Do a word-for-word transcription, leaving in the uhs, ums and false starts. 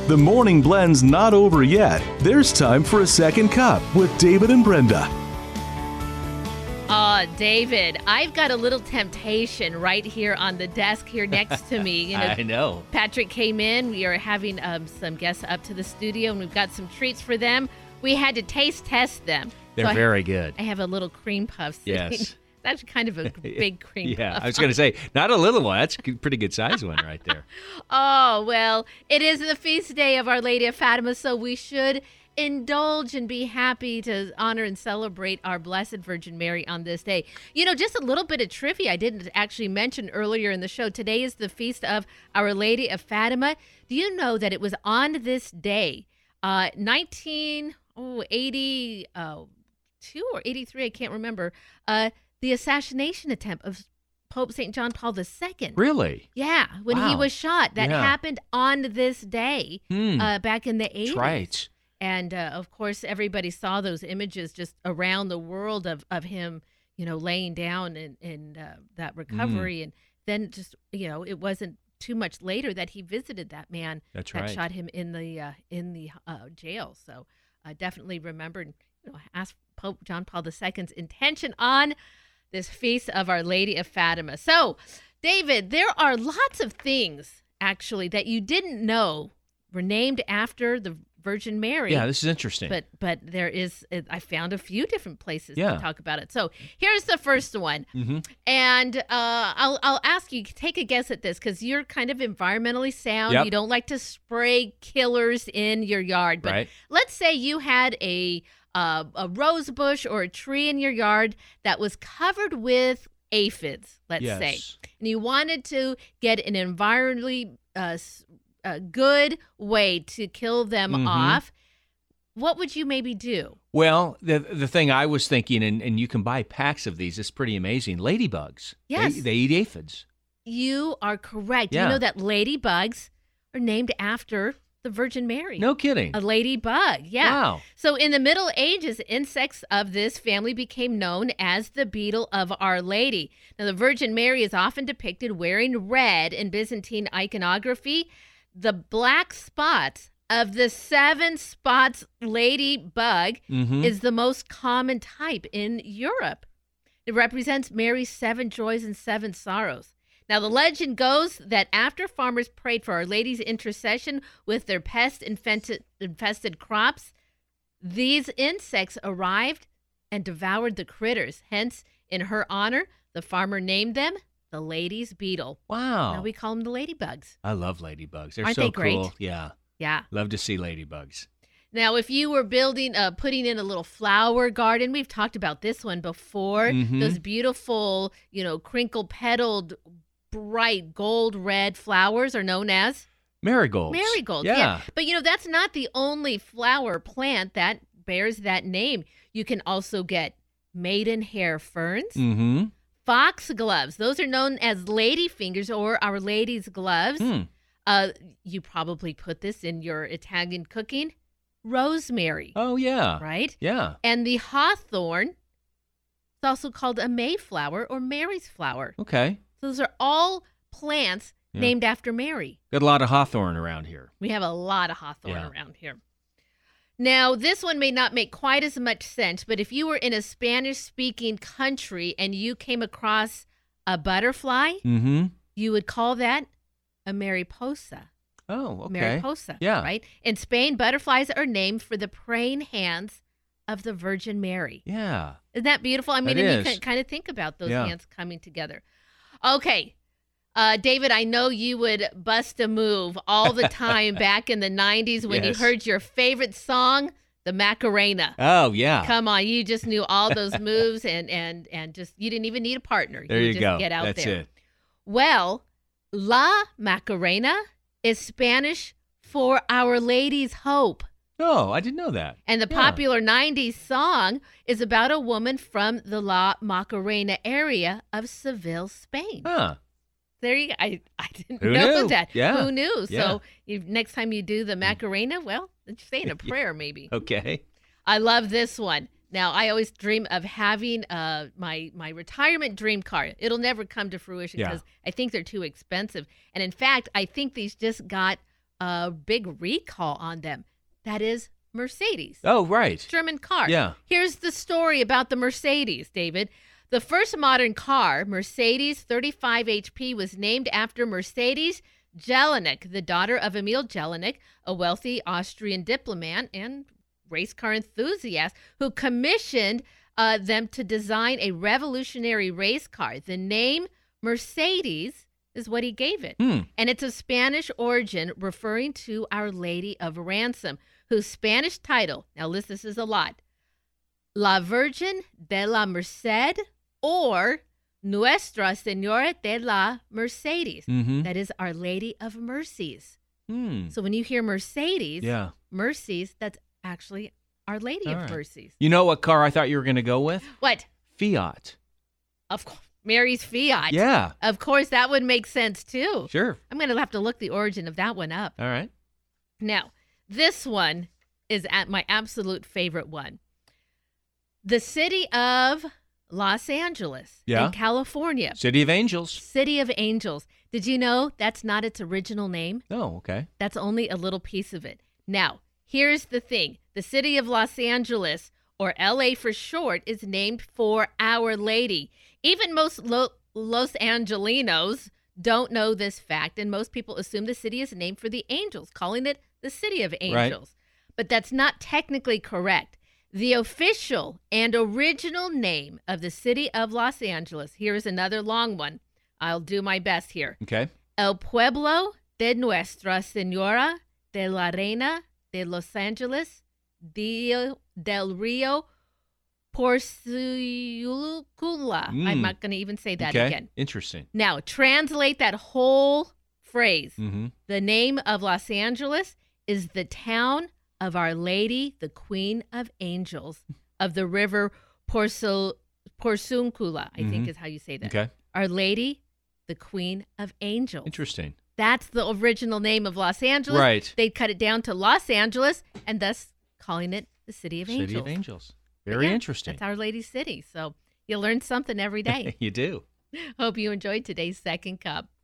The morning blend's not over yet. There's time for a second cup with David and Brenda. Uh, David, I've got a little temptation right here on the desk here next to me. You know, I know. Patrick came in. We are having um, some guests up to the studio, and we've got some treats for them. We had to taste test them. They're so very I, good. I have a little cream puff sitting. Yes. That's kind of a big cream yeah, puff. I was going to say, not a little one. That's a pretty good size one right there. Oh, well, it is the feast day of Our Lady of Fatima, so we should indulge and be happy to honor and celebrate our Blessed Virgin Mary on this day. You know, just a little bit of trivia I didn't actually mention earlier in the show. Today is the feast of Our Lady of Fatima. Do you know that it was on this day, uh, nineteen eighty-two or eighty-three, I can't remember, uh, the assassination attempt of Pope Saint John Paul the Second. Really? Yeah, when Wow. he was shot. That Yeah. happened on this day Hmm. uh, back in the eighties. That's right. And, uh, of course, everybody saw those images just around the world of, of him, you know, laying down in, in uh, that recovery. Mm. And then just, you know, it wasn't too much later that he visited that man That's that right. shot him in the uh, in the uh, jail. So I definitely remembered, you know, ask Pope John Paul the Second's intention on this feast of Our Lady of Fatima. So, David, there are lots of things, actually, that you didn't know were named after the Virgin Mary. Yeah, this is interesting. But but there is, I found a few different places Yeah. to talk about it. So here's the first one. mm-hmm. And uh, I'll I'll ask you, take a guess at this, because you're kind of environmentally sound. Yep. You don't like to spray killers in your yard. But Right. let's say you had a, uh, a rose bush or a tree in your yard that was covered with aphids, let's Yes. say. And you wanted to get an environmentally uh, s- a good way to kill them Mhm. off. What would you maybe do? Well, the the thing I was thinking, and, and you can buy packs of these, it's pretty amazing. Ladybugs. Yes. They, they eat aphids. You are correct. Yeah. You know that ladybugs are named after the Virgin Mary. No kidding. A ladybug, yeah. Wow. So in the Middle Ages, insects of this family became known as the beetle of Our Lady. Now, the Virgin Mary is often depicted wearing red in Byzantine iconography. The black spots of the seven spots ladybug Mm-hmm. is the most common type in Europe. It represents Mary's seven joys and seven sorrows. Now, the legend goes that after farmers prayed for Our Lady's intercession with their pest-infested infested crops, these insects arrived and devoured the critters. Hence, in her honor, the farmer named them the Lady's Beetle. Wow. Now we call them the ladybugs. I love ladybugs. They're Aren't so they great? cool. Yeah. Yeah. Love to see ladybugs. Now, if you were building, uh, putting in a little flower garden, we've talked about this one before. Mhm. Those beautiful, you know, crinkle-petaled, bright gold red flowers are known as Marigolds. marigolds. Yeah. But, you know, that's not the only flower plant that bears that name. You can also get maidenhair ferns, Mm-hmm. foxgloves. Those are known as ladyfingers or Our Lady's gloves. Hmm. Uh, you probably put this in your Italian cooking. Rosemary, Oh, yeah. right? Yeah. And the hawthorn is also called a mayflower or Mary's flower. Okay. So those are all plants Yeah. named after Mary. Got a lot of hawthorn around here. We have a lot of hawthorn Yeah. around here. Now, this one may not make quite as much sense, but if you were in a Spanish-speaking country and you came across a butterfly, Mm-hmm. you would call that a mariposa. Oh, okay. Mariposa, Yeah. right? In Spain, butterflies are named for the praying hands of the Virgin Mary. Yeah. Isn't that beautiful? I mean, It and is. you can kind of think about those Yeah. hands coming together. Okay. Uh, David, I know you would bust a move all the time back in the nineties when Yes. you heard your favorite song, the Macarena. Oh, yeah. Come on, you just knew all those moves and and and just you didn't even need a partner. There you, you just go. get out That's there. it. Well, La Macarena is Spanish for Our Lady's Hope. Oh, I didn't know that. And the Yeah. popular nineties song is about a woman from the La Macarena area of Seville, Spain. Huh. There you go. I, I didn't Who know knew? that. Yeah. Who knew? Yeah. So you, next time you do the Macarena, well, just saying a prayer maybe. Okay. I love this one. Now, I always dream of having uh, my my retirement dream car. It'll never come to fruition Yeah. because I think they're too expensive. And in fact, I think these just got a big recall on them. That is Mercedes. Oh, right. German car. Yeah. Here's the story about the Mercedes, David. The first modern car, Mercedes thirty-five H P, was named after Mercedes Jelinek, the daughter of Emil Jelinek, a wealthy Austrian diplomat and race car enthusiast who commissioned uh, them to design a revolutionary race car. The name Mercedes is what he gave it. Hmm. And it's of Spanish origin, referring to Our Lady of Ransom, whose Spanish title, now listen, this is a lot, La Virgen de la Merced, or Nuestra Senora de la Mercedes. Mm-hmm. That is Our Lady of Mercies. Hmm. So when you hear Mercedes, Yeah. Mercies, that's actually Our Lady All of right. Mercies. You know what car I thought you were going to go with? What? Fiat. Of course, Mary's Fiat. Yeah. Of course, that would make sense too. Sure. I'm going to have to look the origin of that one up. All right. Now, this one is at my absolute favorite one. The city of Los Angeles Yeah. in California. City of Angels. City of Angels. Did you know that's not its original name? Oh, okay. That's only a little piece of it. Now, here's the thing. The city of Los Angeles, or L A for short, is named for Our Lady. Even most Lo- Los Angelinos don't know this fact, and most people assume the city is named for the angels, calling it the City of Angels. But that's not technically correct. The official and original name of the city of Los Angeles, here is another long one. I'll do my best here. Okay. El Pueblo de Nuestra Señora de la Reina de Los Angeles de, del Rio Porciuncula. Mm. I'm not going to even say that okay. again. Interesting. Now, translate that whole phrase. Mm-hmm. The name of Los Angeles is the town of Our Lady, the Queen of Angels, of the river Porcel- Porciuncula, I think Mhm. is how you say that. Okay. Our Lady, the Queen of Angels. Interesting. That's the original name of Los Angeles. Right. They cut it down to Los Angeles and thus calling it the City of Angels. City of Angels. But Very yeah, interesting. That's Our Lady's city. So you learn something every day. You do. Hope you enjoyed today's Second Cup.